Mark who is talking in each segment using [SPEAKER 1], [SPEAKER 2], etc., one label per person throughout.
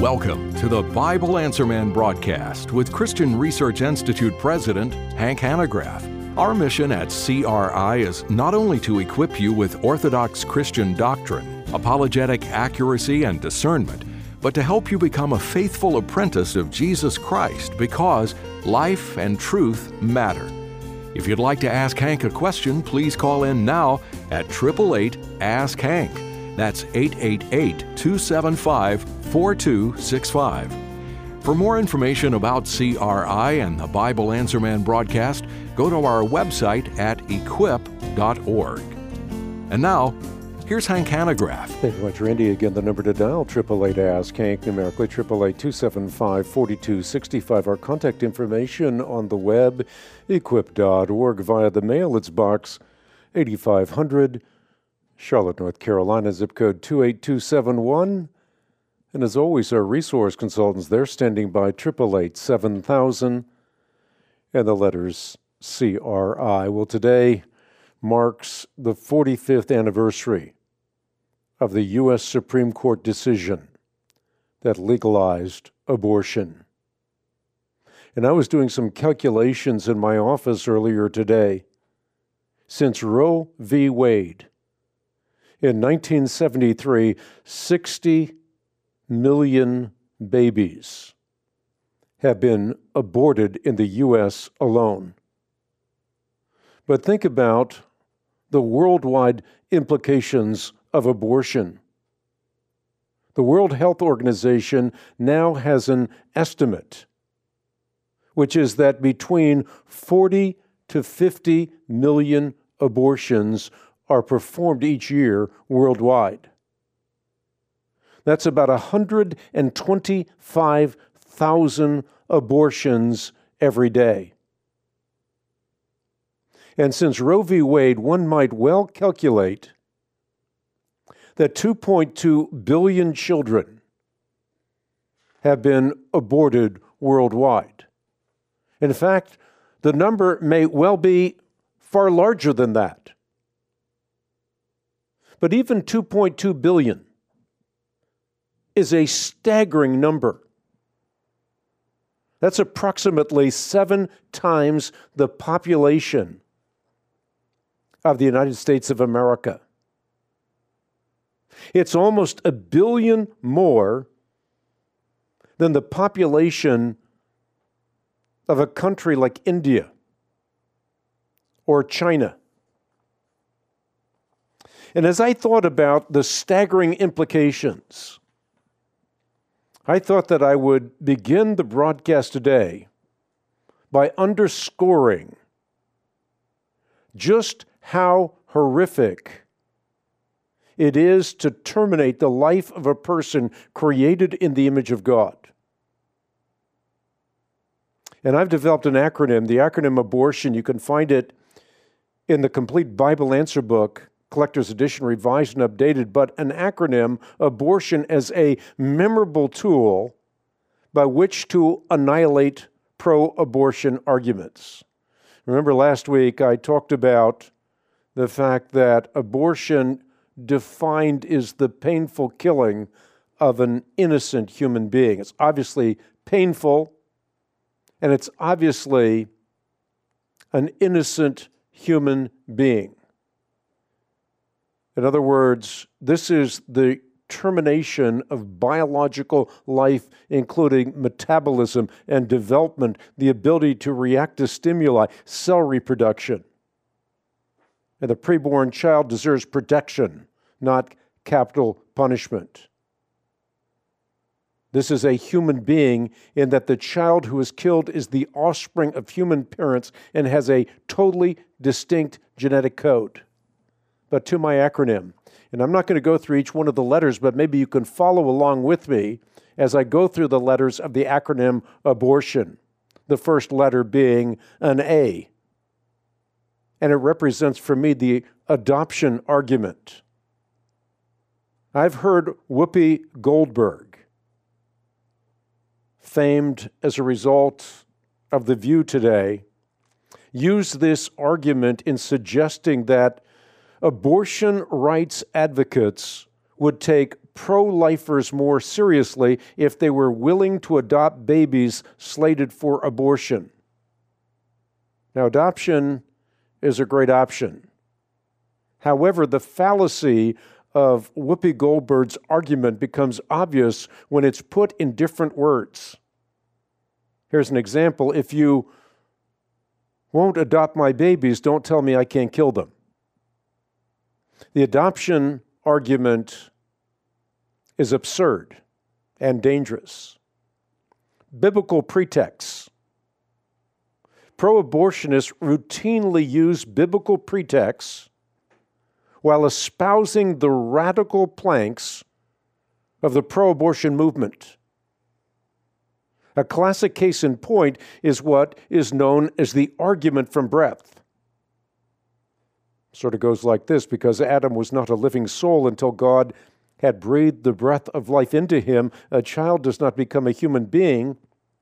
[SPEAKER 1] Welcome to the Bible Answer Man broadcast with Christian Research Institute President Hank Hanegraaff. Our mission at CRI is not only to equip you with orthodox Christian doctrine, apologetic accuracy, and discernment, but to help you become a faithful apprentice of Jesus Christ because life and truth matter. If you'd like to ask Hank a question, please call in now at 888-ASK-HANK. That's 888-275-4265. For more information about CRI and the Bible Answer Man broadcast, go to our website at equip.org. And now, here's Hank Hanegraaff.
[SPEAKER 2] Thank you very much, Randy. Again, the number to dial, 888-ASK-HANK, numerically 888-275-4265. Our contact information on the web, equip.org. Via the mail, it's Box 8500, Charlotte, North Carolina, zip code 28271. And as always, our resource consultants, they're standing by, 888-7000, and the letters CRI. Well, today marks the 45th anniversary of the U.S. Supreme Court decision that legalized abortion. And I was doing some calculations in my office earlier today. Since Roe v. Wade, in 1973, 60 million babies have been aborted in the U.S. alone. But think about the worldwide implications of abortion. The World Health Organization now has an estimate, which is that between 40 to 50 million abortions are performed each year worldwide. That's about 125,000 abortions every day. And since Roe v. Wade, one might well calculate that 2.2 billion children have been aborted worldwide. In fact, the number may well be far larger than that. But even 2.2 billion is a staggering number. That's approximately 7 times the population of the United States of America. It's almost 1 billion more than the population of a country like India or China. And as I thought about the staggering implications, I thought that I would begin the broadcast today by underscoring just how horrific it is to terminate the life of a person created in the image of God. And I've developed an acronym, the acronym abortion. You can find it in the complete Bible Answer book, Collector's Edition, revised and updated, but an acronym, abortion, as a memorable tool by which to annihilate pro-abortion arguments. Remember last week I talked about the fact that abortion defined is the painful killing of an innocent human being. It's obviously painful, and it's obviously an innocent human being. In other words, this is the termination of biological life, including metabolism and development, the ability to react to stimuli, cell reproduction. And the preborn child deserves protection, not capital punishment. This is a human being in that the child who is killed is the offspring of human parents and has a totally distinct genetic code. But to my acronym, and I'm not going to go through each one of the letters, but maybe you can follow along with me as I go through the letters of the acronym abortion, the first letter being an A. And it represents for me the adoption argument. I've heard Whoopi Goldberg, famed as a result of The View today, use this argument in suggesting that abortion rights advocates would take pro-lifers more seriously if they were willing to adopt babies slated for abortion. Now, adoption is a great option. However, the fallacy of Whoopi Goldberg's argument becomes obvious when it's put in different words. Here's an example. If you won't adopt my babies, don't tell me I can't kill them. The adoption argument is absurd and dangerous. Biblical pretexts. Pro-abortionists routinely use biblical pretexts while espousing the radical planks of the pro-abortion movement. A classic case in point is what is known as the argument from breath. Sort of goes like this: because Adam was not a living soul until God had breathed the breath of life into him, a child does not become a human being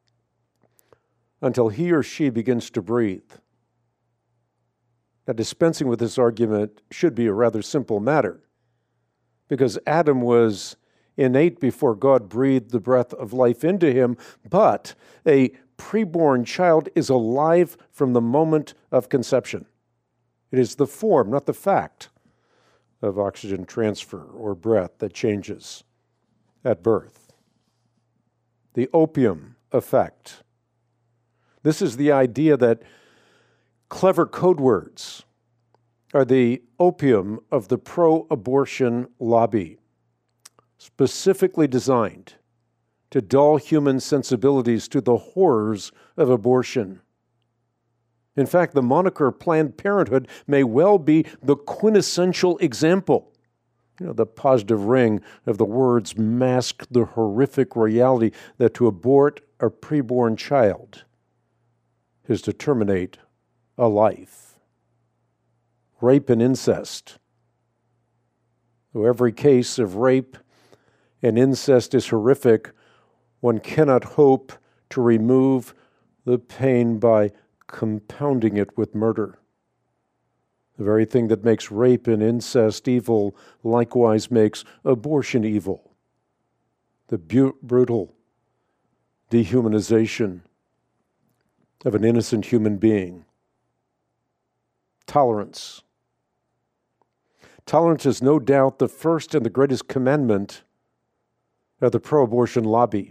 [SPEAKER 2] until he or she begins to breathe. Now, dispensing with this argument should be a rather simple matter, because Adam was innate before God breathed the breath of life into him, but a preborn child is alive from the moment of conception. It is the form, not the fact, of oxygen transfer or breath that changes at birth. The opium effect. This is the idea that clever code words are the opium of the pro-abortion lobby, specifically designed to dull human sensibilities to the horrors of abortion. In fact, the moniker Planned Parenthood may well be the quintessential example. The positive ring of the words mask the horrific reality that to abort a preborn child is to terminate a life. Rape and incest. Though every case of rape and incest is horrific, one cannot hope to remove the pain by compounding it with murder. The very thing that makes rape and incest evil likewise makes abortion evil. The brutal dehumanization of an innocent human being. Tolerance. Tolerance is no doubt the first and the greatest commandment of the pro-abortion lobby.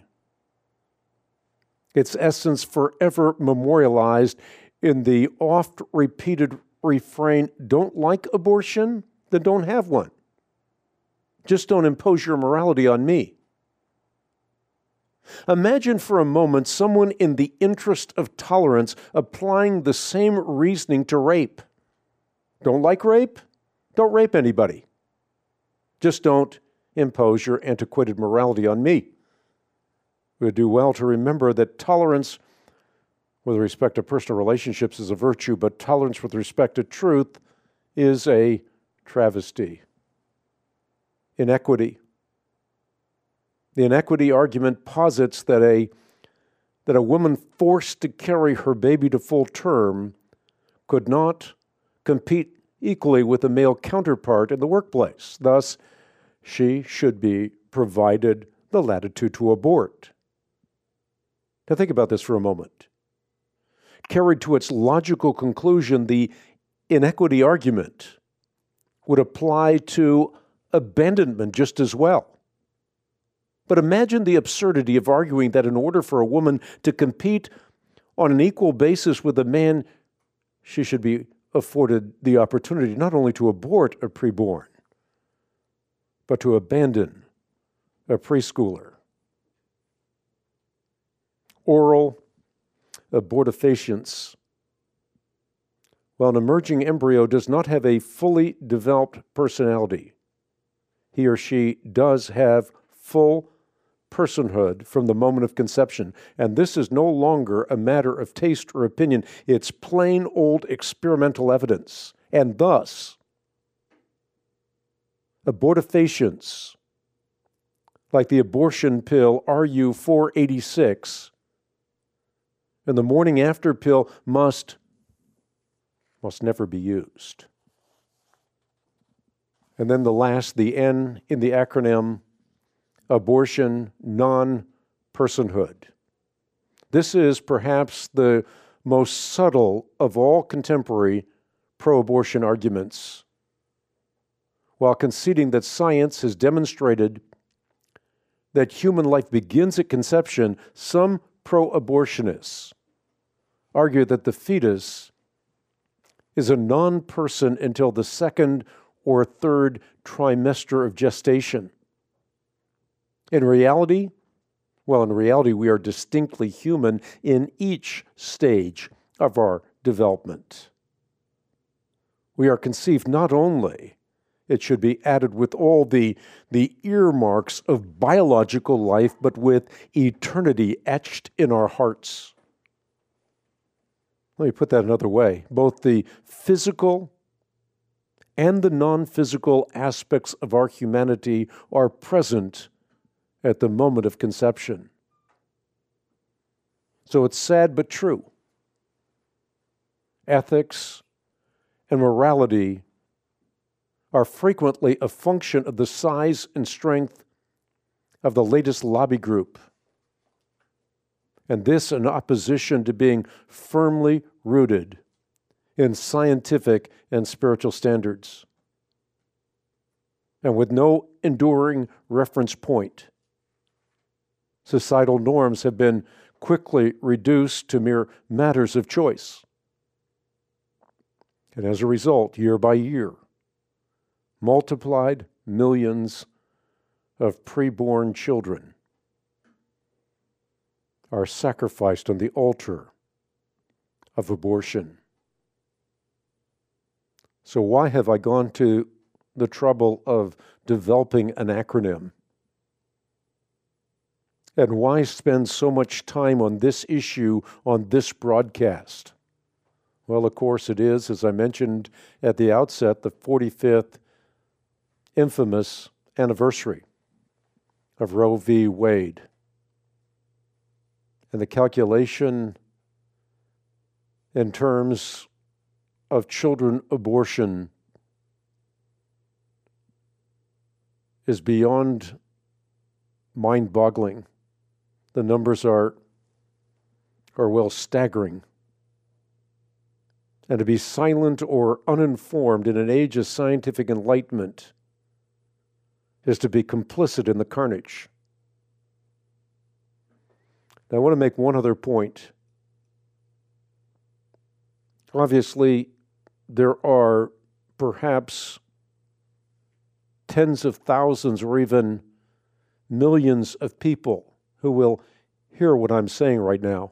[SPEAKER 2] Its essence forever memorialized in the oft-repeated refrain, don't like abortion? Then don't have one. Just don't impose your morality on me. Imagine for a moment someone in the interest of tolerance applying the same reasoning to rape. Don't like rape? Don't rape anybody. Just don't impose your antiquated morality on me. We would do well to remember that tolerance with respect to personal relationships is a virtue, but tolerance with respect to truth is a travesty. Inequity. The inequity argument posits that a woman forced to carry her baby to full term could not compete equally with a male counterpart in the workplace. Thus, she should be provided the latitude to abort. Now think about this for a moment. Carried to its logical conclusion, the inequity argument would apply to abandonment just as well. But imagine the absurdity of arguing that in order for a woman to compete on an equal basis with a man, she should be afforded the opportunity not only to abort a preborn, but to abandon a preschooler. Oral abortifacients. While an emerging embryo does not have a fully developed personality, he or she does have full personhood from the moment of conception. And this is no longer a matter of taste or opinion. It's plain old experimental evidence. And thus, abortifacients, like the abortion pill RU486, and the morning after pill must never be used. And then the N in the acronym abortion non-personhood. This is perhaps the most subtle of all contemporary pro-abortion arguments. While conceding that science has demonstrated that human life begins at conception, some pro-abortionists argue that the fetus is a non-person until the second or third trimester of gestation. In reality, we are distinctly human in each stage of our development. We are conceived not only, it should be added, with all the earmarks of biological life, but with eternity etched in our hearts. Let me put that another way. Both the physical and the non-physical aspects of our humanity are present at the moment of conception. So it's sad but true. Ethics and morality are frequently a function of the size and strength of the latest lobby group, and this in opposition to being firmly rooted in scientific and spiritual standards. And with no enduring reference point, societal norms have been quickly reduced to mere matters of choice. And as a result, year by year, multiplied millions of preborn children are sacrificed on the altar of abortion. So why have I gone to the trouble of developing an acronym? And why spend so much time on this issue on this broadcast? Well, of course it is, as I mentioned at the outset, the 45th infamous anniversary of Roe v. Wade. And the calculation in terms of children abortion is beyond mind-boggling. The numbers are well staggering. And to be silent or uninformed in an age of scientific enlightenment is to be complicit in the carnage. Now, I want to make one other point. Obviously, there are perhaps tens of thousands or even millions of people who will hear what I'm saying right now.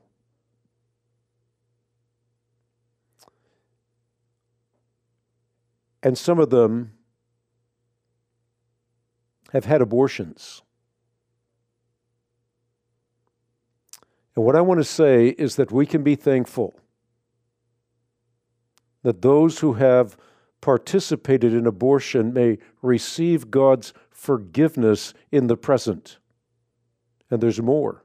[SPEAKER 2] And some of them have had abortions. And what I want to say is that we can be thankful that those who have participated in abortion may receive God's forgiveness in the present. And there's more.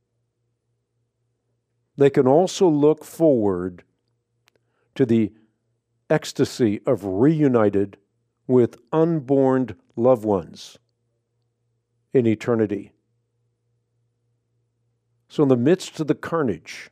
[SPEAKER 2] They can also look forward to the ecstasy of reunited with unborn loved ones in eternity. So in the midst of the carnage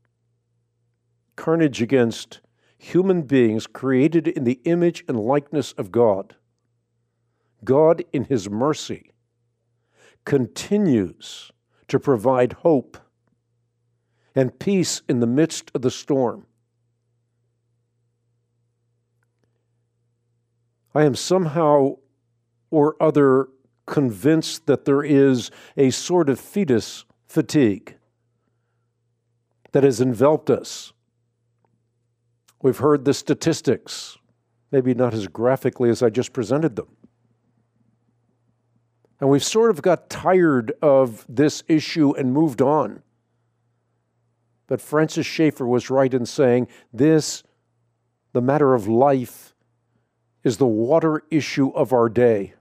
[SPEAKER 2] against human beings created in the image and likeness of God, God in His mercy continues to provide hope and peace in the midst of the storm. I am somehow or other convinced that there is a sort of fetus fatigue that has enveloped us. We've heard the statistics, maybe not as graphically as I just presented them. And we've sort of got tired of this issue and moved on. But Francis Schaeffer was right in saying this, the matter of life, is the water issue of our day.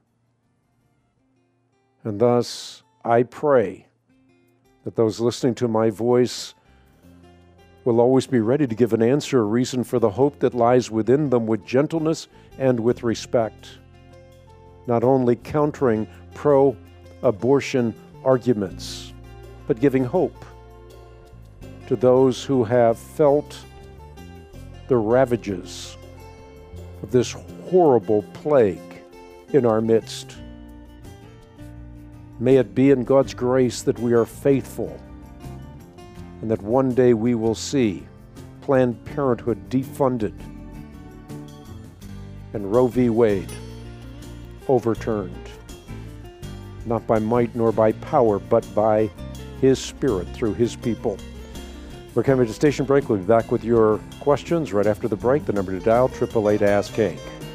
[SPEAKER 2] And thus, I pray that those listening to my voice will always be ready to give an answer, a reason for the hope that lies within them with gentleness and with respect, not only countering pro abortion arguments, but giving hope to those who have felt the ravages of this horrible plague in our midst. May it be in God's grace that we are faithful and that one day we will see Planned Parenthood defunded and Roe v. Wade overturned, not by might nor by power, but by His Spirit through His people. We're coming to station break. We'll be back with your questions right after the break. The number to dial, 888-ASK-HANK.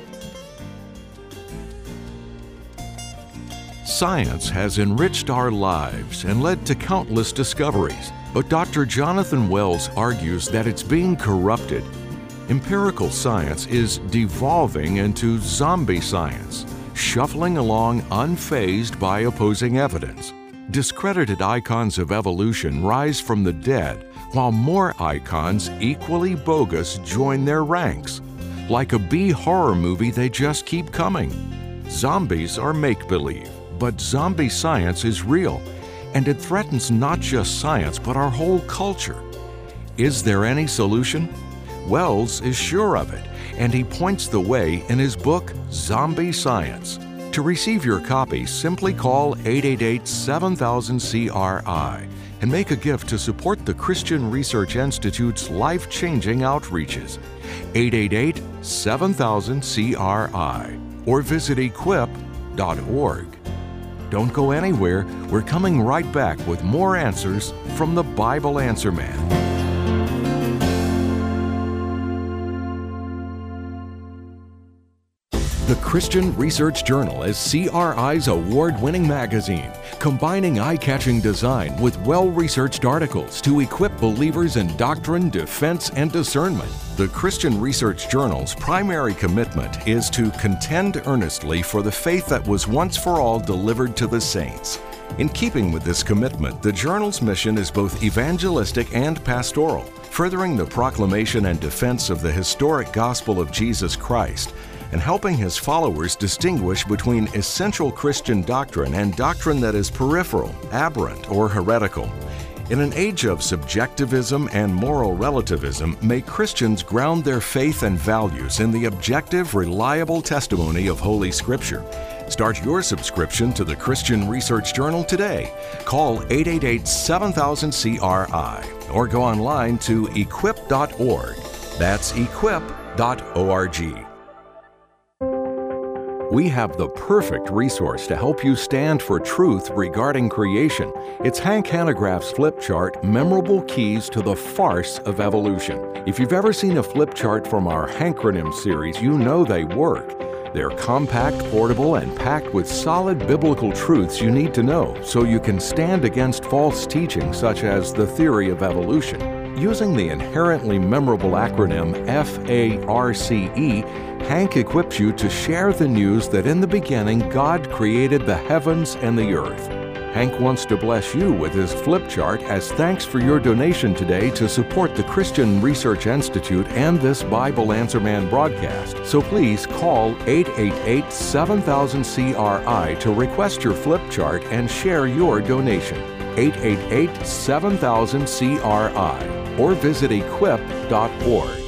[SPEAKER 1] Science has enriched our lives and led to countless discoveries, but Dr. Jonathan Wells argues that it's being corrupted. Empirical science is devolving into zombie science, shuffling along unfazed by opposing evidence. Discredited icons of evolution rise from the dead, while more icons equally bogus join their ranks. Like a B horror movie, they just keep coming. Zombies are make-believe, but zombie science is real, and it threatens not just science, but our whole culture. Is there any solution? Wells is sure of it, and he points the way in his book, Zombie Science. To receive your copy, simply call 888-7000-CRI and make a gift to support the Christian Research Institute's life-changing outreaches. 888-7000-CRI or visit equip.org. Don't go anywhere. We're coming right back with more answers from the Bible Answer Man. The Christian Research Journal is CRI's award-winning magazine, combining eye-catching design with well-researched articles to equip believers in doctrine, defense, and discernment. The Christian Research Journal's primary commitment is to contend earnestly for the faith that was once for all delivered to the saints. In keeping with this commitment, the journal's mission is both evangelistic and pastoral, furthering the proclamation and defense of the historic gospel of Jesus Christ, and helping his followers distinguish between essential Christian doctrine and doctrine that is peripheral, aberrant, or heretical. In an age of subjectivism and moral relativism, may Christians ground their faith and values in the objective, reliable testimony of Holy Scripture. Start your subscription to the Christian Research Journal today. Call 888-7000-CRI or go online to equip.org. That's equip.org. We have the perfect resource to help you stand for truth regarding creation. It's Hank Hanegraaff's flip chart, Memorable Keys to the Farce of Evolution. If you've ever seen a flip chart from our Hankronym series, you know they work. They're compact, portable, and packed with solid biblical truths you need to know so you can stand against false teaching such as the theory of evolution. Using the inherently memorable acronym FARCE, Hank equips you to share the news that in the beginning God created the heavens and the earth. Hank wants to bless you with his flip chart as thanks for your donation today to support the Christian Research Institute and this Bible Answer Man broadcast. So please call 888-7000-CRI to request your flip chart and share your donation. 888-7000-CRI or visit equip.org.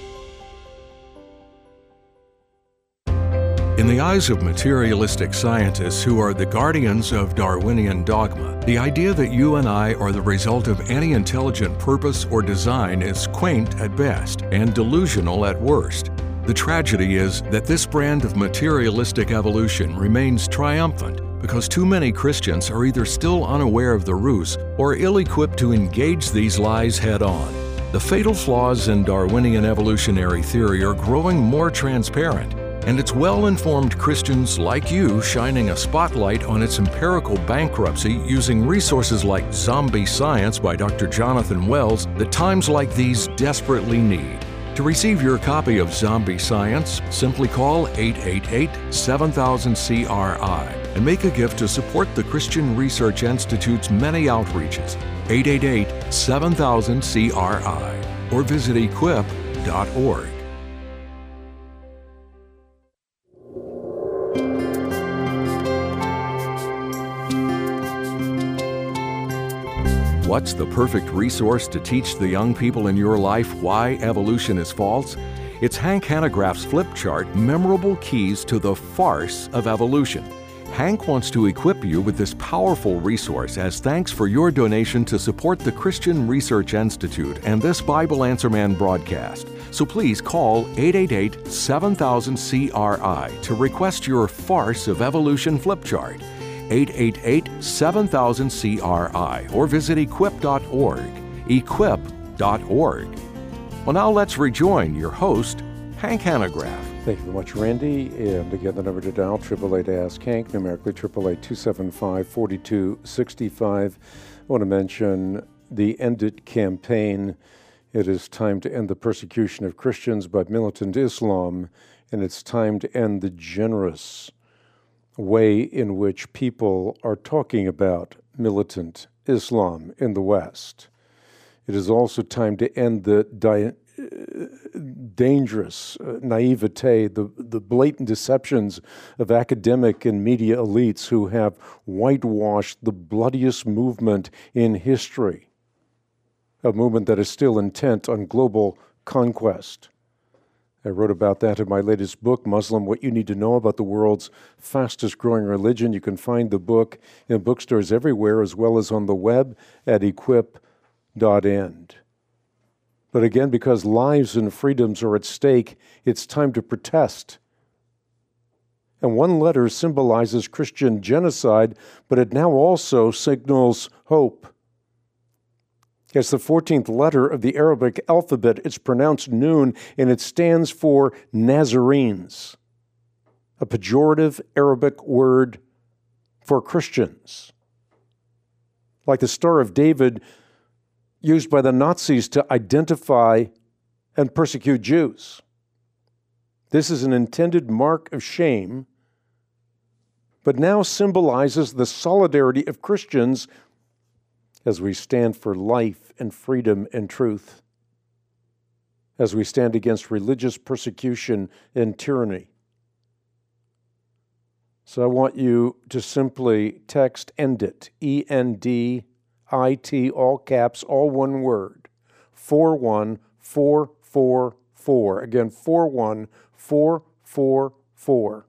[SPEAKER 1] In the eyes of materialistic scientists who are the guardians of Darwinian dogma, the idea that you and I are the result of any intelligent purpose or design is quaint at best and delusional at worst. The tragedy is that this brand of materialistic evolution remains triumphant because too many Christians are either still unaware of the ruse or ill-equipped to engage these lies head-on. The fatal flaws in Darwinian evolutionary theory are growing more transparent, and it's well-informed Christians like you shining a spotlight on its empirical bankruptcy using resources like Zombie Science by Dr. Jonathan Wells that times like these desperately need. To receive your copy of Zombie Science, simply call 888-7000-CRI and make a gift to support the Christian Research Institute's many outreaches. 888-7000-CRI or visit equip.org. What's the perfect resource to teach the young people in your life why evolution is false? It's Hank Hanegraaff's flip chart, Memorable Keys to the Farce of Evolution. Hank wants to equip you with this powerful resource as thanks for your donation to support the Christian Research Institute and this Bible Answer Man broadcast. So please call 888-7000-CRI to request your Farce of Evolution flip chart. 888-7000-CRI or visit equip.org. Equip.org. Well, now let's rejoin your host, Hank Hanegraaff.
[SPEAKER 2] Thank you very much, Randy. And again, the number to dial, 888-ASK-HANK, numerically 888-275-4265. I want to mention the End It campaign. It is time to end the persecution of Christians by militant Islam, and it's time to end the generous way in which people are talking about militant Islam in the West. It is also time to end the dangerous naivete, the blatant deceptions of academic and media elites who have whitewashed the bloodiest movement in history, a movement that is still intent on global conquest. I wrote about that in my latest book, Muslim, What You Need to Know About the World's Fastest Growing Religion. You can find the book in bookstores everywhere, as well as on the web at equip.end. But again, because lives and freedoms are at stake, it's time to protest. And one letter symbolizes Christian genocide, but it now also signals hope. It's the 14th letter of the Arabic alphabet. It's pronounced Nun, and it stands for Nazarenes, a pejorative Arabic word for Christians. Like the Star of David used by the Nazis to identify and persecute Jews. This is an intended mark of shame, but now symbolizes the solidarity of Christians as we stand for life and freedom and truth, as we stand against religious persecution and tyranny. So I want you to simply text END IT, ENDIT, all caps, all one word, 41444. Again, 41444.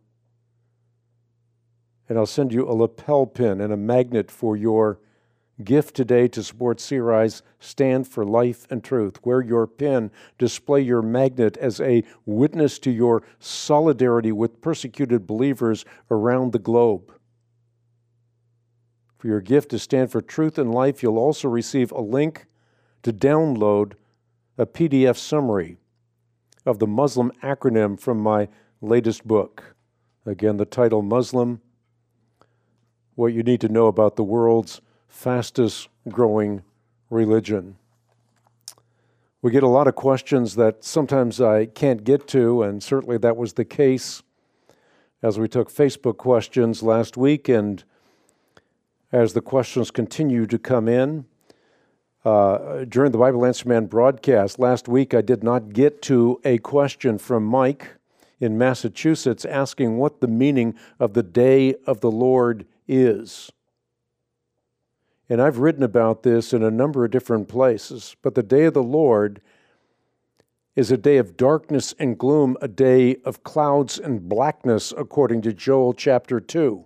[SPEAKER 2] And I'll send you a lapel pin and a magnet for your gift today to support CRI's Stand for Life and Truth. Wear your pin, display your magnet as a witness to your solidarity with persecuted believers around the globe. For your gift to Stand for Truth and Life, you'll also receive a link to download a PDF summary of the Muslim acronym from my latest book. Again, the title, Muslim, What You Need to Know About the World's Fastest Growing Religion. We get a lot of questions that sometimes I can't get to, and certainly that was the case as we took Facebook questions last week, and as the questions continue to come in. During the Bible Answer Man broadcast last week, I did not get to a question from Mike in Massachusetts asking what the meaning of the Day of the Lord is. And I've written about this in a number of different places, but the day of the Lord is a day of darkness and gloom, a day of clouds and blackness, according to Joel chapter 2.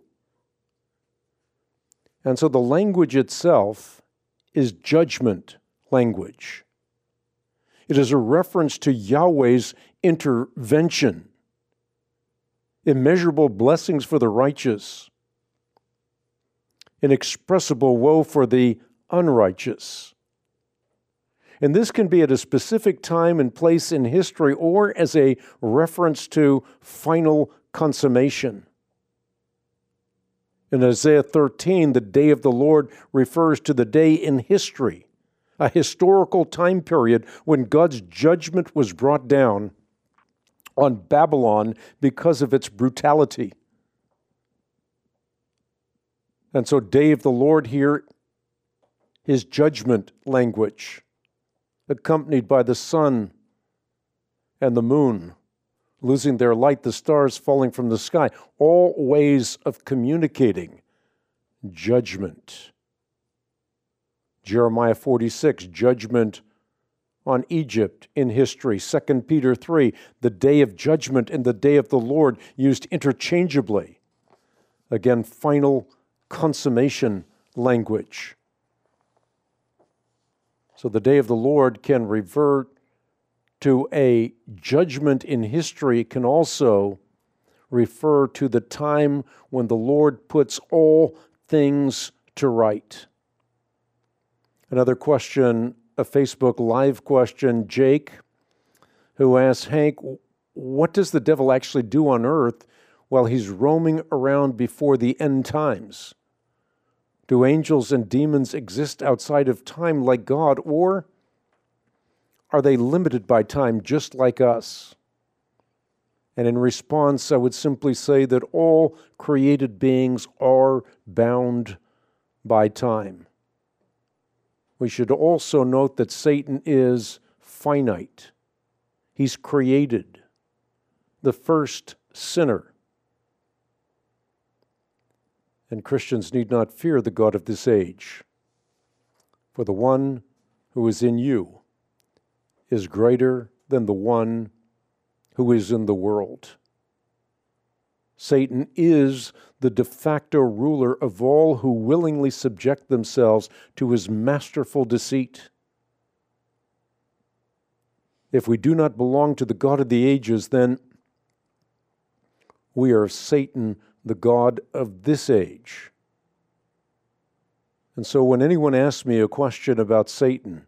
[SPEAKER 2] And so the language itself is judgment language. It is a reference to Yahweh's intervention, immeasurable blessings for the righteous, inexpressible woe for the unrighteous. And this can be at a specific time and place in history or as a reference to final consummation. In Isaiah 13, the day of the Lord refers to the day in history, a historical time period when God's judgment was brought down on Babylon because of its brutality. And so day of the Lord here is judgment language, accompanied by the sun and the moon losing their light, the stars falling from the sky, all ways of communicating judgment. Jeremiah 46, judgment on Egypt in history. 2 Peter 3, the day of judgment and the day of the Lord used interchangeably. Again, final consummation language. So the day of the Lord can revert to a judgment in history. It can also refer to the time when the Lord puts all things to right. Another question, a Facebook Live question, Jake, who asks, Hank, what does the devil actually do on earth while he's roaming around before the end times? Do angels and demons exist outside of time like God, or are they limited by time just like us? And in response, I would simply say that all created beings are bound by time. We should also note that Satan is finite. He's created, the first sinner. And Christians need not fear the God of this age, for the one who is in you is greater than the one who is in the world. Satan is the de facto ruler of all who willingly subject themselves to his masterful deceit. If we do not belong to the God of the ages, then we are Satan, the God of this age. And so when anyone asks me a question about Satan,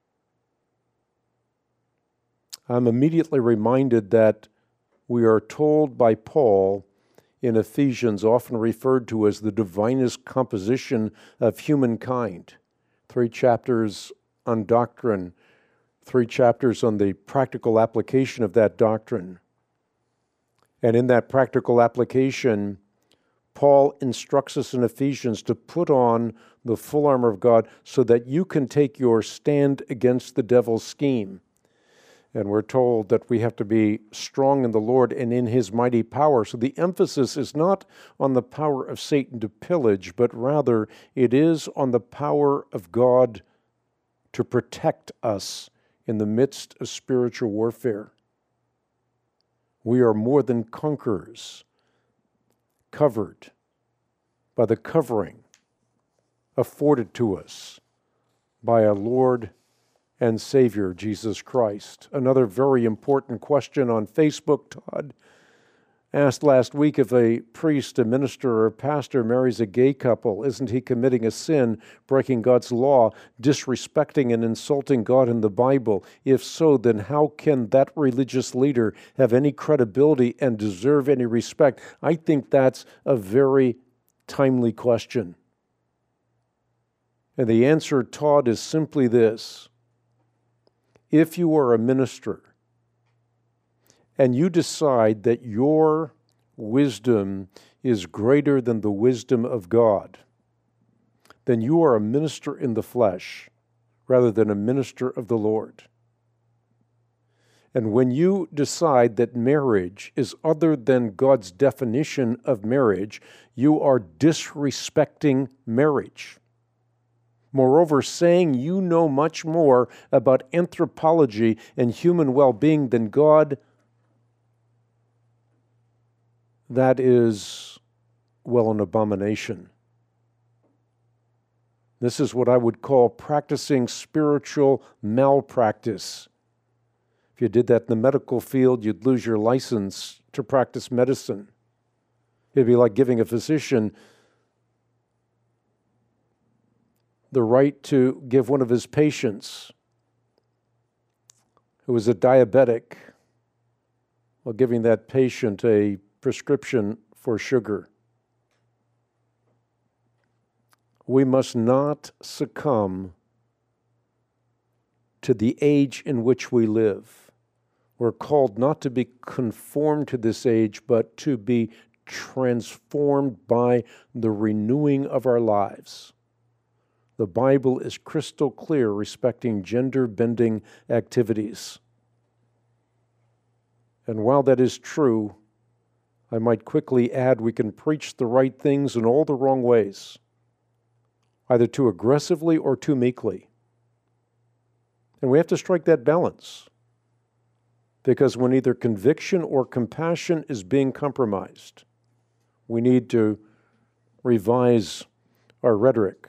[SPEAKER 2] I'm immediately reminded that we are told by Paul in Ephesians, often referred to as the divinest composition of humankind. 3 chapters on doctrine, 3 chapters on the practical application of that doctrine. And in that practical application, Paul instructs us in Ephesians to put on the full armor of God so that you can take your stand against the devil's scheme. And we're told that we have to be strong in the Lord and in his mighty power. So the emphasis is not on the power of Satan to pillage, but rather it is on the power of God to protect us in the midst of spiritual warfare. We are more than conquerors, covered by the covering afforded to us by our Lord and Savior, Jesus Christ. Another very important question on Facebook, Todd asked last week, if a priest, a minister, or a pastor marries a gay couple, isn't he committing a sin, breaking God's law, disrespecting and insulting God in the Bible? If so, then how can that religious leader have any credibility and deserve any respect? I think that's a very timely question. And the answer, Todd, is simply this. If you are a minister and you decide that your wisdom is greater than the wisdom of God, then you are a minister in the flesh rather than a minister of the Lord. And when you decide that marriage is other than God's definition of marriage, you are disrespecting marriage. Moreover, saying you know much more about anthropology and human well-being than God, that is, well, an abomination. This is what I would call practicing spiritual malpractice. If you did that in the medical field, you'd lose your license to practice medicine. It'd be like giving a physician the right to give one of his patients who is a diabetic, while giving that patient a prescription for sugar. We must not succumb to the age in which we live. We're called not to be conformed to this age, but to be transformed by the renewing of our lives. The Bible is crystal clear respecting gender-bending activities. And while that is true, I might quickly add we can preach the right things in all the wrong ways. either too aggressively or too meekly. And we have to strike that balance, because when either conviction or compassion is being compromised, we need to revise our rhetoric.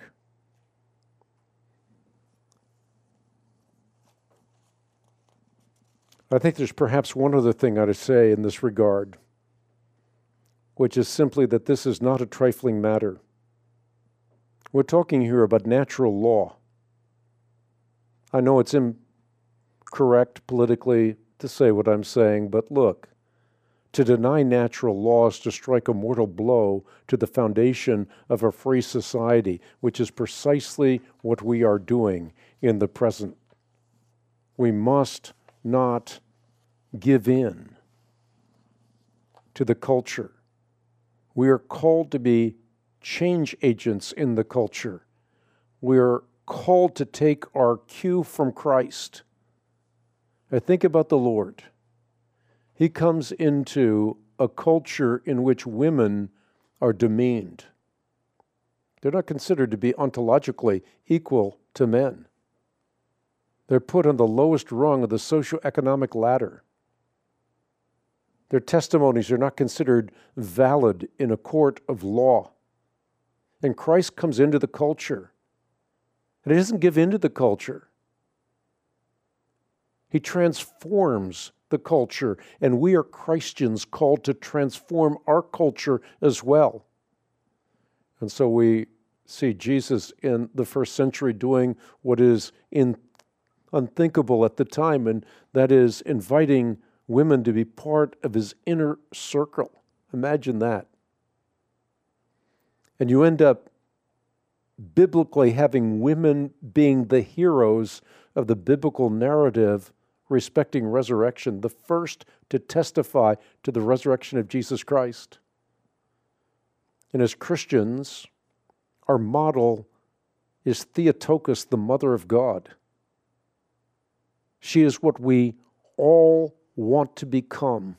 [SPEAKER 2] I think there's perhaps one other thing I ought to say in this regard, which is simply that this is not a trifling matter. We're talking here about natural law. I know it's incorrect politically to say what I'm saying, but look, to deny natural law is to strike a mortal blow to the foundation of a free society, which is precisely what we are doing in the present. We must not give in to the culture. We are called to be change agents in the culture. We are called to take our cue from Christ. I think about the Lord. He comes into a culture in which women are demeaned. They're not considered to be ontologically equal to men. They're put on the lowest rung of the socioeconomic ladder. Their testimonies are not considered valid in a court of law. And Christ comes into the culture. And he doesn't give in to the culture. He transforms the culture, and we are Christians called to transform our culture as well. And so we see Jesus in the first century doing what is unthinkable at the time, and that is inviting women to be part of his inner circle. Imagine that. And you end up biblically having women being the heroes of the biblical narrative respecting resurrection, the first to testify to the resurrection of Jesus Christ. And as Christians, our model is Theotokos, the Mother of God. She is what we all want to become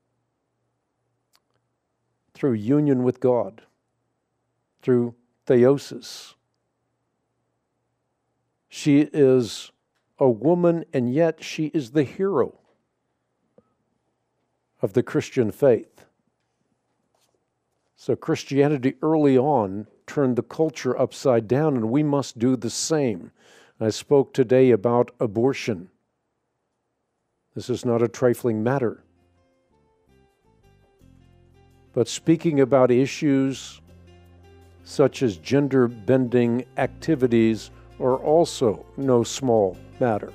[SPEAKER 2] through union with God, through theosis. She is a woman, and yet she is the hero of the Christian faith. So Christianity early on turned the culture upside down, and we must do the same. I spoke today about abortion. This is not a trifling matter. But speaking about issues such as gender-bending activities are also no small matter.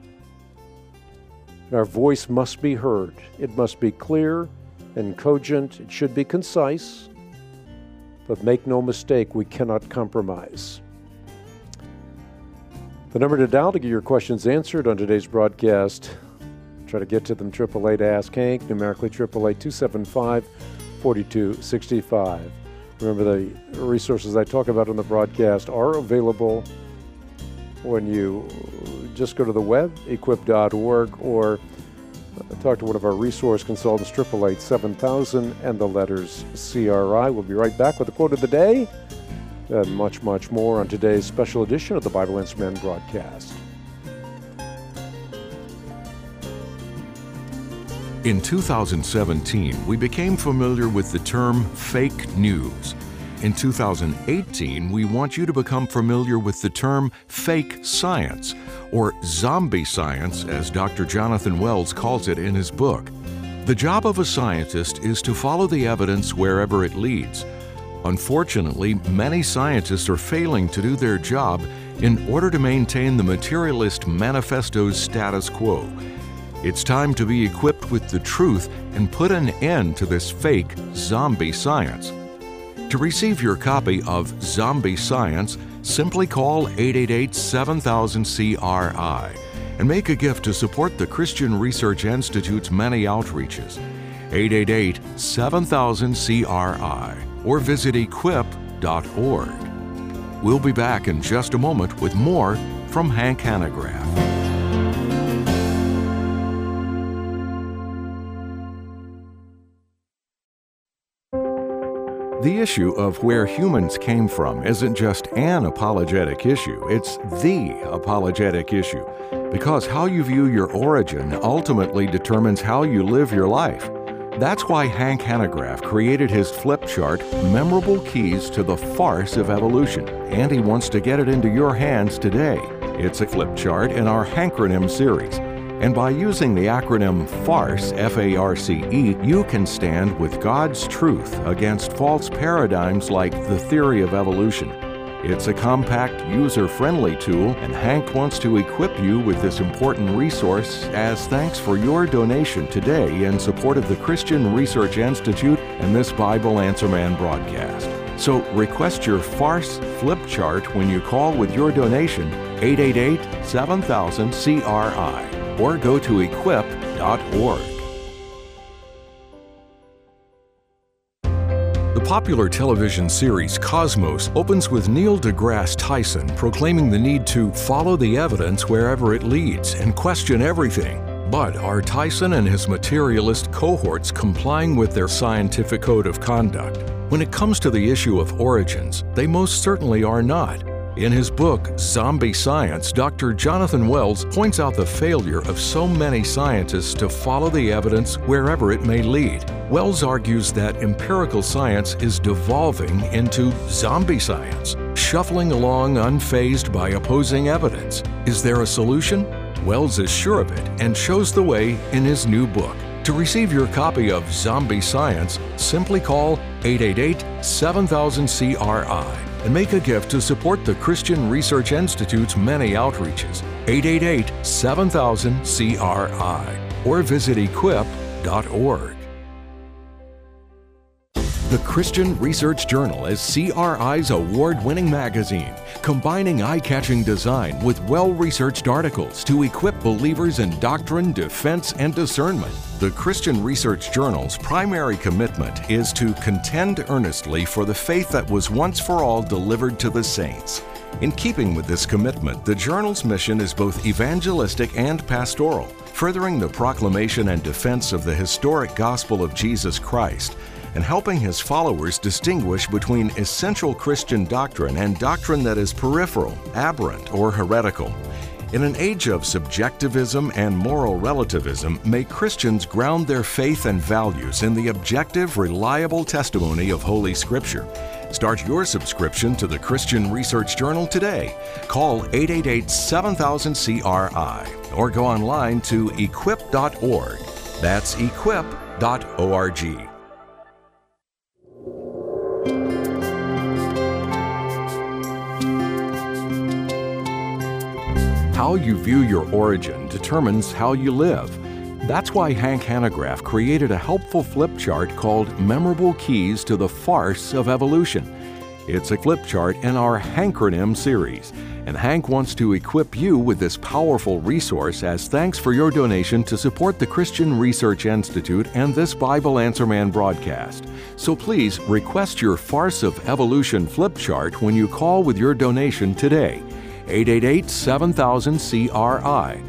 [SPEAKER 2] And our voice must be heard. It must be clear and cogent. It should be concise. But make no mistake, we cannot compromise. The number to dial to get your questions answered on today's broadcast, try to get to them, 888-ASK-HANK, numerically 888-275-4265. Remember, the resources I talk about on the broadcast are available when you just go to the web, equip.org, or talk to one of our resource consultants, 888-7000, and the letters CRI. We'll be right back with the quote of the day and much, much more on today's special edition of the Bible Answer Man broadcast.
[SPEAKER 1] In 2017, we became familiar with the term fake news. In 2018, we want you to become familiar with the term fake science, or zombie science, as Dr. Jonathan Wells calls it in his book. The job of a scientist is to follow the evidence wherever it leads. Unfortunately, many scientists are failing to do their job in order to maintain the materialist manifesto's status quo. It's time to be equipped with the truth and put an end to this fake zombie science. To receive your copy of Zombie Science, simply call 888-7000-CRI and make a gift to support the Christian Research Institute's many outreaches. 888-7000-CRI or visit equip.org. We'll be back in just a moment with more from Hank Hanegraaff. The issue of where humans came from isn't just an apologetic issue, it's the apologetic issue, because how you view your origin ultimately determines how you live your life. That's why Hank Hanegraaff created his flip chart, Memorable Keys to the Farce of Evolution, and he wants to get it into your hands today. It's a flip chart in our Hankronym series. And by using the acronym FARCE, F-A-R-C-E, you can stand with God's truth against false paradigms like the theory of evolution. It's a compact, user-friendly tool, and Hank wants to equip you with this important resource as thanks for your donation today in support of the Christian Research Institute and this Bible Answer Man broadcast. So request your FARCE flip chart when you call with your donation, 888-7000-CRI. Or go to equip.org. The popular television series Cosmos opens with Neil deGrasse Tyson proclaiming the need to follow the evidence wherever it leads and question everything. But are Tyson and his materialist cohorts complying with their scientific code of conduct? When it comes to the issue of origins, they most certainly are not. In his book, Zombie Science, Dr. Jonathan Wells points out the failure of so many scientists to follow the evidence wherever it may lead. Wells argues that empirical science is devolving into zombie science, shuffling along unfazed by opposing evidence. Is there a solution? Wells is sure of it and shows the way in his new book. To receive your copy of Zombie Science, simply call 888-7000-CRI. and make a gift to support the Christian Research Institute's many outreaches. 888-7000-CRI or visit equip.org. The Christian Research Journal is CRI's award-winning magazine, combining eye-catching design with well-researched articles to equip believers in doctrine, defense, and discernment. The Christian Research Journal's primary commitment is to contend earnestly for the faith that was once for all delivered to the saints. In keeping with this commitment, the journal's mission is both evangelistic and pastoral, furthering the proclamation and defense of the historic gospel of Jesus Christ, and helping his followers distinguish between essential Christian doctrine and doctrine that is peripheral, aberrant, or heretical. In an age of subjectivism and moral relativism, may Christians ground their faith and values in the objective, reliable testimony of Holy Scripture. Start your subscription to the Christian Research Journal today. Call 888-7000-CRI or go online to equip.org. That's equip.org. How you view your origin determines how you live. That's why Hank Hanegraaff created a helpful flip chart called Memorable Keys to the Farce of Evolution. It's a flip chart in our Hankronym series, and Hank wants to equip you with this powerful resource as thanks for your donation to support the Christian Research Institute and this Bible Answer Man broadcast. So please request your Farce of Evolution flip chart when you call with your donation today. 888-7000-CRI,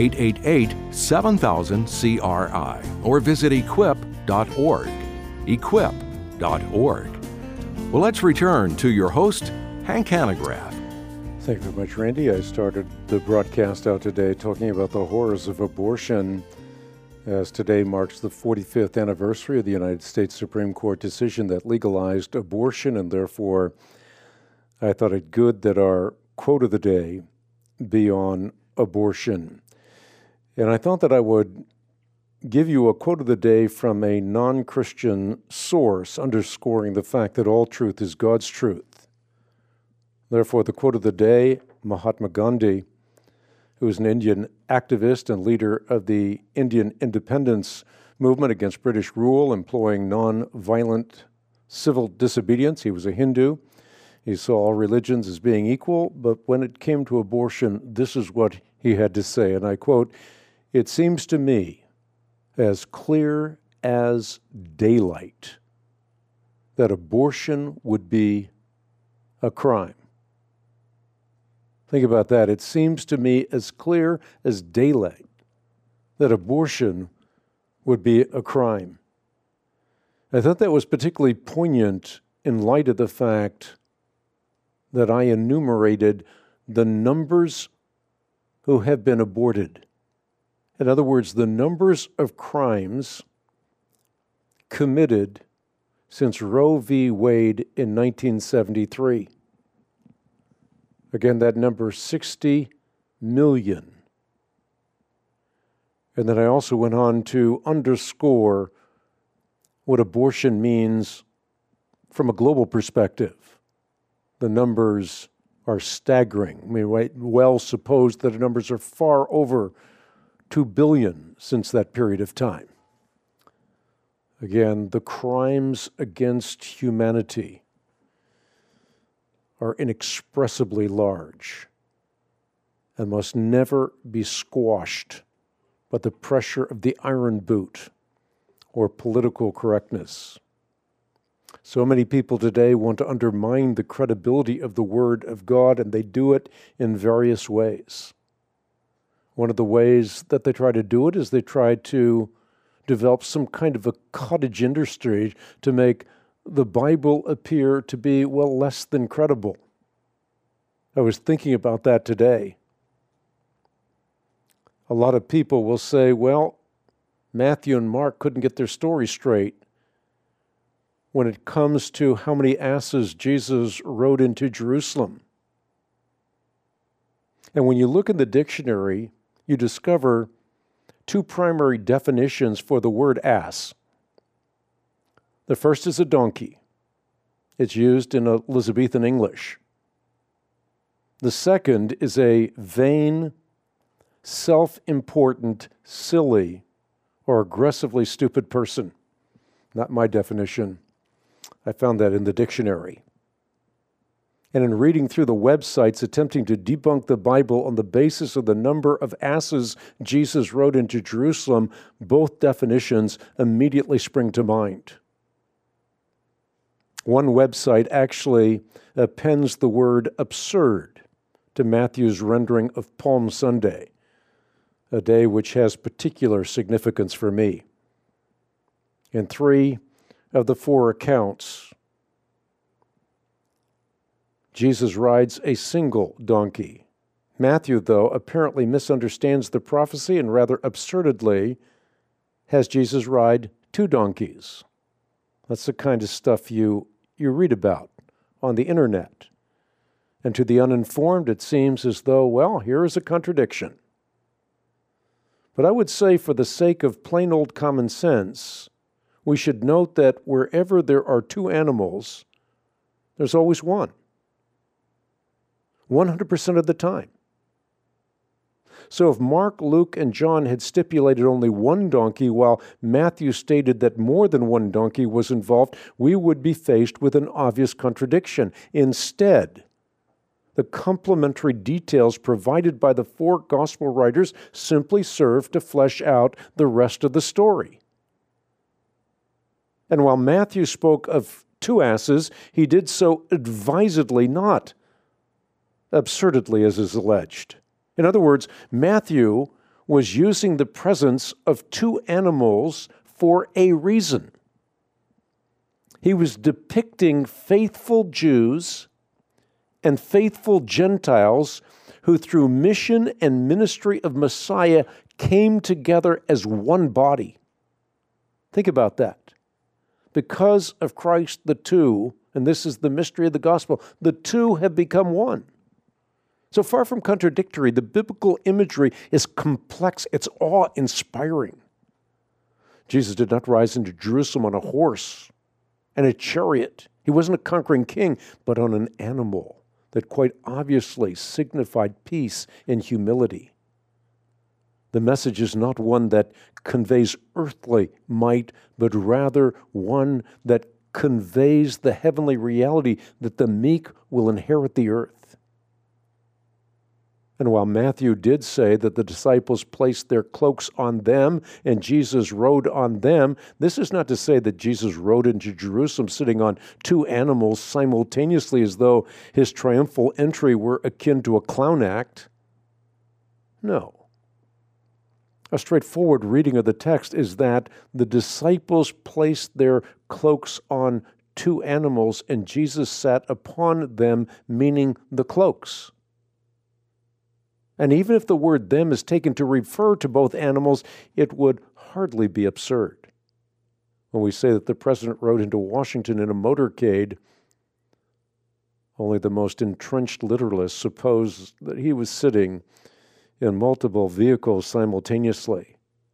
[SPEAKER 1] 888-7000-CRI, or visit equip.org, equip.org. Well, let's return to your host, Hank Hanegraaff.
[SPEAKER 2] Thank you very much, Randy. I started the broadcast out today talking about the horrors of abortion, as today marks the 45th anniversary of the United States Supreme Court decision that legalized abortion, and therefore I thought it good that our quote of the day be on abortion. And I thought that I would give you a quote of the day from a non-Christian source, underscoring the fact that all truth is God's truth. Therefore, the quote of the day, Mahatma Gandhi, who is an Indian activist and leader of the Indian independence movement against British rule, employing non-violent civil disobedience. He was a Hindu. He saw all religions as being equal, but when it came to abortion, this is what he had to say, and I quote, "It seems to me as clear as daylight that abortion would be a crime." Think about that. It seems to me as clear as daylight that abortion would be a crime. I thought that was particularly poignant in light of the fact that I enumerated the numbers who have been aborted. In other words, the numbers of crimes committed since Roe v. Wade in 1973. Again, that number, 60 million. And then I also went on to underscore what abortion means from a global perspective. The numbers are staggering. We might well suppose that the numbers are far over 2 billion since that period of time. Again, the crimes against humanity are inexpressibly large and must never be squashed by the pressure of the iron boot or political correctness. So many people today want to undermine the credibility of the Word of God, and they do it in various ways. One of the ways that they try to do it is they try to develop some kind of a cottage industry to make the Bible appear to be, well, less than credible. I was thinking about that today. A lot of people will say, well, Matthew and Mark couldn't get their story straight when it comes to how many asses Jesus rode into Jerusalem. And when you look in the dictionary, you discover two primary definitions for the word ass. The first is a donkey. It's used in Elizabethan English. The second is a vain, self-important, silly, or aggressively stupid person. Not my definition. I found that in the dictionary. And in reading through the websites attempting to debunk the Bible on the basis of the number of asses Jesus rode into Jerusalem, both definitions immediately spring to mind. One website actually appends the word absurd to Matthew's rendering of Palm Sunday, a day which has particular significance for me. In 3 of the 4 accounts, Jesus rides a single donkey. Matthew, though, apparently misunderstands the prophecy and rather absurdly has Jesus ride 2 donkeys. That's the kind of stuff you read about on the internet. And to the uninformed, it seems as though, well, here is a contradiction. But I would say, for the sake of plain old common sense, we should note that wherever there are 2 animals, there's always one. 100% of the time. So if Mark, Luke, and John had stipulated only 1 donkey, while Matthew stated that more than 1 donkey was involved, we would be faced with an obvious contradiction. Instead, the complementary details provided by the 4 gospel writers simply serve to flesh out the rest of the story. And while Matthew spoke of 2 asses, he did so advisedly, not absurdly, as is alleged. In other words, Matthew was using the presence of 2 animals for a reason. He was depicting faithful Jews and faithful Gentiles who, through mission and ministry of Messiah, came together as one body. Think about that. Because of Christ, the 2, and this is the mystery of the gospel, the 2 have become one. So far from contradictory, the biblical imagery is complex. It's awe-inspiring. Jesus did not rise into Jerusalem on a horse and a chariot. He wasn't a conquering king, but on an animal that quite obviously signified peace and humility. The message is not one that conveys earthly might, but rather one that conveys the heavenly reality that the meek will inherit the earth. And while Matthew did say that the disciples placed their cloaks on them and Jesus rode on them, this is not to say that Jesus rode into Jerusalem sitting on 2 animals simultaneously as though his triumphal entry were akin to a clown act. No. A straightforward reading of the text is that the disciples placed their cloaks on two animals, and Jesus sat upon them, meaning the cloaks. And even if the word them is taken to refer to both animals, it would hardly be absurd. When we say that the president rode into Washington in a motorcade, only the most entrenched literalists suppose that he was sitting in multiple vehicles simultaneously.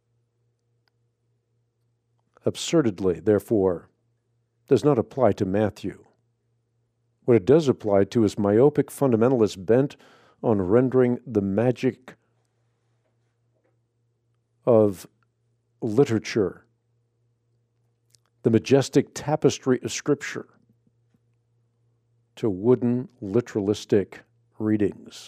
[SPEAKER 2] Absurdity, therefore, does not apply to Matthew. What it does apply to is myopic fundamentalists bent on rendering the magic of literature, the majestic tapestry of Scripture, to wooden, literalistic readings.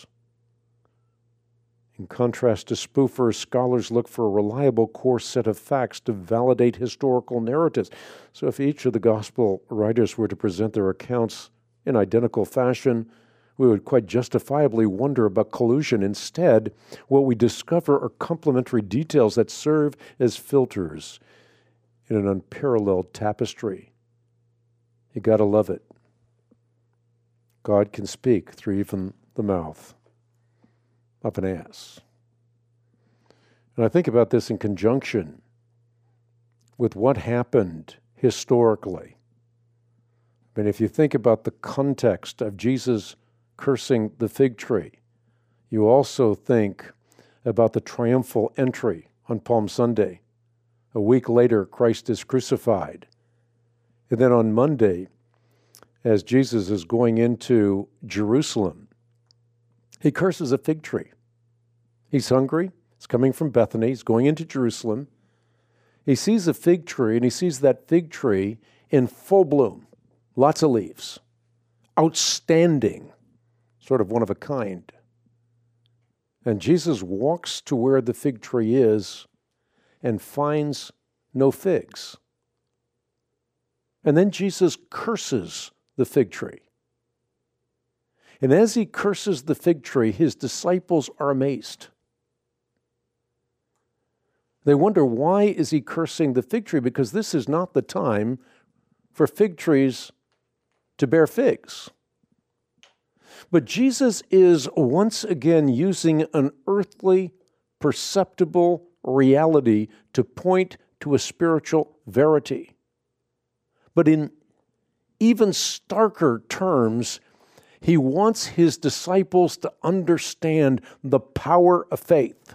[SPEAKER 2] In contrast to spoofers, scholars look for a reliable core set of facts to validate historical narratives. So if each of the gospel writers were to present their accounts in identical fashion, we would quite justifiably wonder about collusion. Instead, what we discover are complementary details that serve as filters in an unparalleled tapestry. You gotta love it. God can speak through even the mouth of an ass. And I think about this in conjunction with what happened historically. I mean, if you think about the context of Jesus cursing the fig tree, you also think about the triumphal entry on Palm Sunday. A week later, Christ is crucified. And then on Monday, as Jesus is going into Jerusalem, he curses a fig tree. He's hungry. He's coming from Bethany. He's going into Jerusalem. He sees a fig tree, and he sees that fig tree in full bloom, lots of leaves, outstanding, sort of one of a kind. And Jesus walks to where the fig tree is and finds no figs. And then Jesus curses the fig tree. And as he curses the fig tree, his disciples are amazed. They wonder, why is he cursing the fig tree? Because this is not the time for fig trees to bear figs. But Jesus is once again using an earthly, perceptible reality to point to a spiritual verity. But in even starker terms, he wants his disciples to understand the power of faith.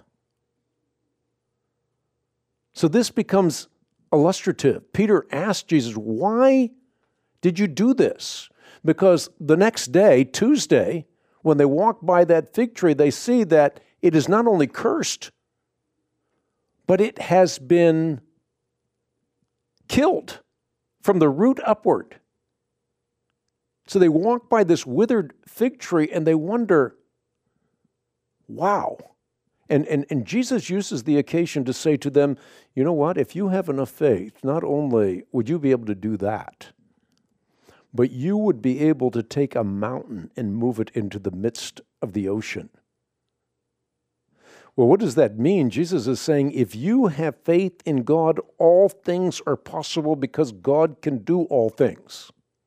[SPEAKER 2] So this becomes illustrative. Peter asked Jesus, why did you do this? Because the next day, Tuesday, when they walk by that fig tree, they see that it is not only cursed, but it has been killed from the root upward. So they walk by this withered fig tree and they wonder, wow. And Jesus uses the occasion to say to them, you know what? If you have enough faith, not only would you be able to do that, but you would be able to take a mountain and move it into the midst of the ocean. Well, what does that mean? Jesus is saying, if you have faith in God, all things are possible because God can do all things.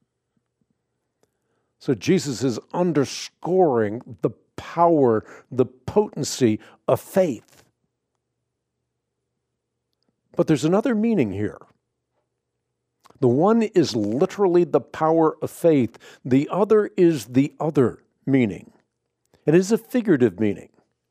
[SPEAKER 2] So Jesus is underscoring the power, the potency of faith. But there's another meaning here. The one is literally the power of faith. The other is the other meaning. It is a figurative meaning.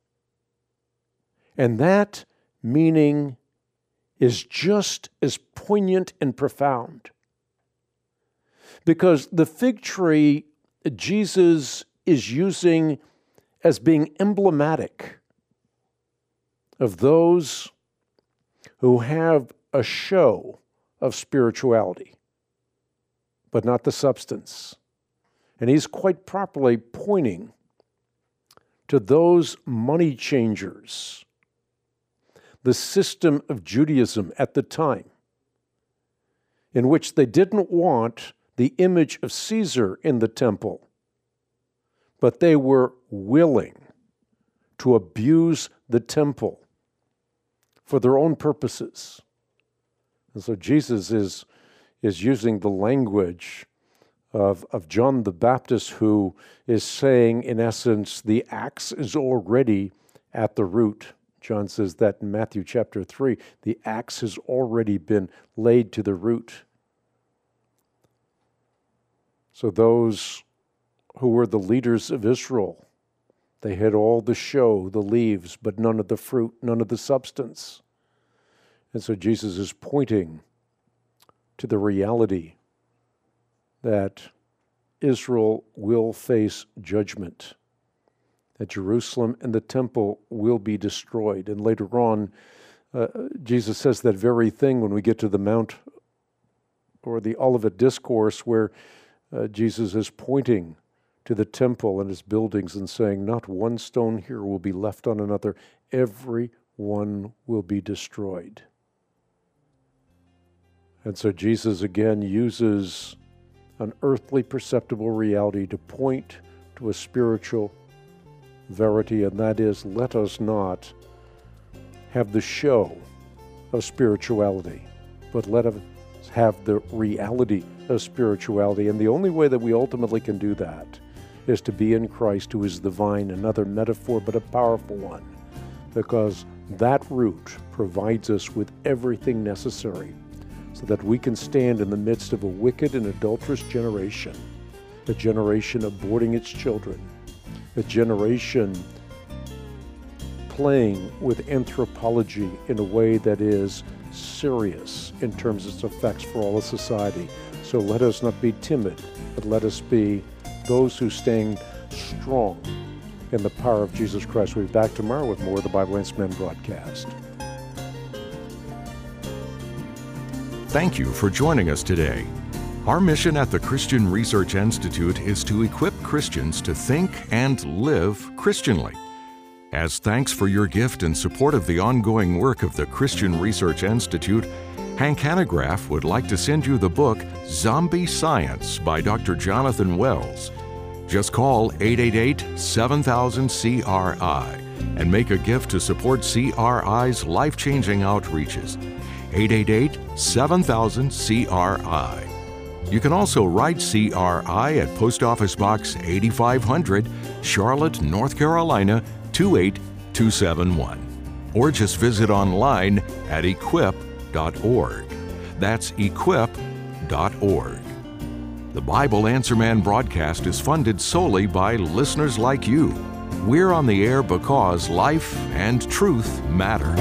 [SPEAKER 2] And that meaning is just as poignant and profound. Because the fig tree Jesus is using as being emblematic of those who have a show of spirituality, but not the substance. And he's quite properly pointing to those money changers, the system of Judaism at the time, in which they didn't want the image of Caesar in the temple, but they were willing to abuse the temple for their own purposes. And so Jesus is is using the language of John the Baptist, who is saying, in essence, the axe is already at the root. John says that in Matthew chapter 3, the axe has already been laid to the root. So those who were the leaders of Israel, they had all the show, the leaves, but none of the fruit, none of the substance. And so Jesus is pointing to the reality that Israel will face judgment, that Jerusalem and the temple will be destroyed. And later on, Jesus says that very thing when we get to the Mount or the Olivet Discourse, where Jesus is pointing to the temple and its buildings and saying, not one stone here will be left on another. Every one will be destroyed. And so Jesus again uses an earthly perceptible reality to point to a spiritual verity, and that is, let us not have the show of spirituality, but let us have the reality of spirituality. And the only way that we ultimately can do that is to be in Christ, who is the vine, another metaphor, but a powerful one, because that root provides us with everything necessary so that we can stand in the midst of a wicked and adulterous generation, a generation aborting its children, a generation playing with anthropology in a way that is serious in terms of its effects for all of society. So let us not be timid, but let us be those who stand strong in the power of Jesus Christ. We'll be back tomorrow with more of the Bible Answer Man broadcast.
[SPEAKER 1] Thank you for joining us today. Our mission at the Christian Research Institute is to equip Christians to think and live Christianly. As thanks for your gift and support of the ongoing work of the Christian Research Institute, Hank Hanegraaff would like to send you the book Zombie Science by Dr. Jonathan Wells. Just call 888-7000-CRI and make a gift to support CRI's life-changing outreaches. 888-7000-CRI. You can also write CRI at Post Office Box 8500, Charlotte, North Carolina, 28271. Or just visit online at equip.org. That's equip.org. The Bible Answer Man broadcast is funded solely by listeners like you. We're on the air because life and truth matter.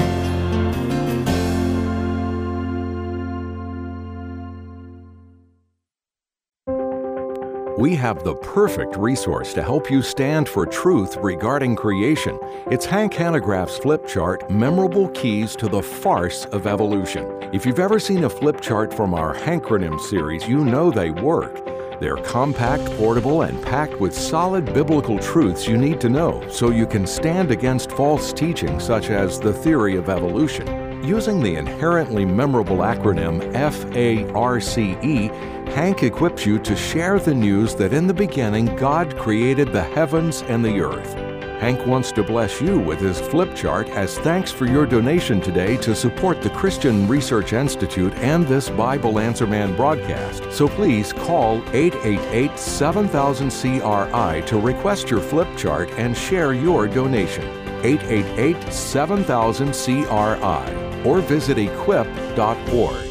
[SPEAKER 1] We have the perfect resource to help you stand for truth regarding creation. It's Hank Hanegraaff's flip chart, Memorable Keys to the Farce of Evolution. If you've ever seen a flip chart from our Hankronym series, you know they work. They're compact, portable, and packed with solid biblical truths you need to know so you can stand against false teaching such as the theory of evolution. Using the inherently memorable acronym FARCE, Hank equips you to share the news that in the beginning God created the heavens and the earth. Hank wants to bless you with his flip chart as thanks for your donation today to support the Christian Research Institute and this Bible Answer Man broadcast. So please call 888-7000-CRI to request your flip chart and share your donation. 888-7000-CRI or visit equip.org.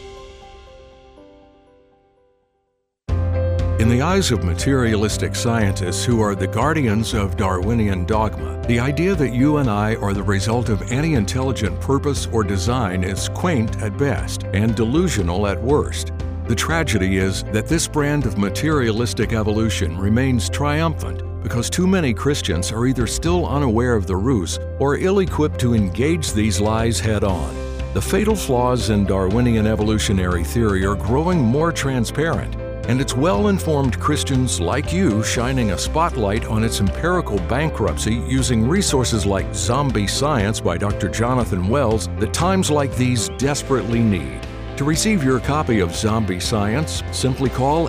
[SPEAKER 1] In the eyes of materialistic scientists who are the guardians of Darwinian dogma, the idea that you and I are the result of any intelligent purpose or design is quaint at best and delusional at worst. The tragedy is that this brand of materialistic evolution remains triumphant because too many Christians are either still unaware of the ruse or ill-equipped to engage these lies head-on. The fatal flaws in Darwinian evolutionary theory are growing more transparent, and it's well-informed Christians like you shining a spotlight on its empirical bankruptcy using resources like Zombie Science by Dr. Jonathan Wells that times like these desperately need. To receive your copy of Zombie Science, simply call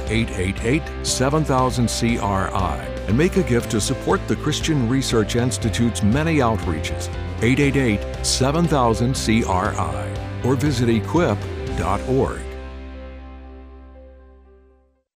[SPEAKER 1] 888-7000-CRI and make a gift to support the Christian Research Institute's many outreaches. 888-7000-CRI or visit equip.org.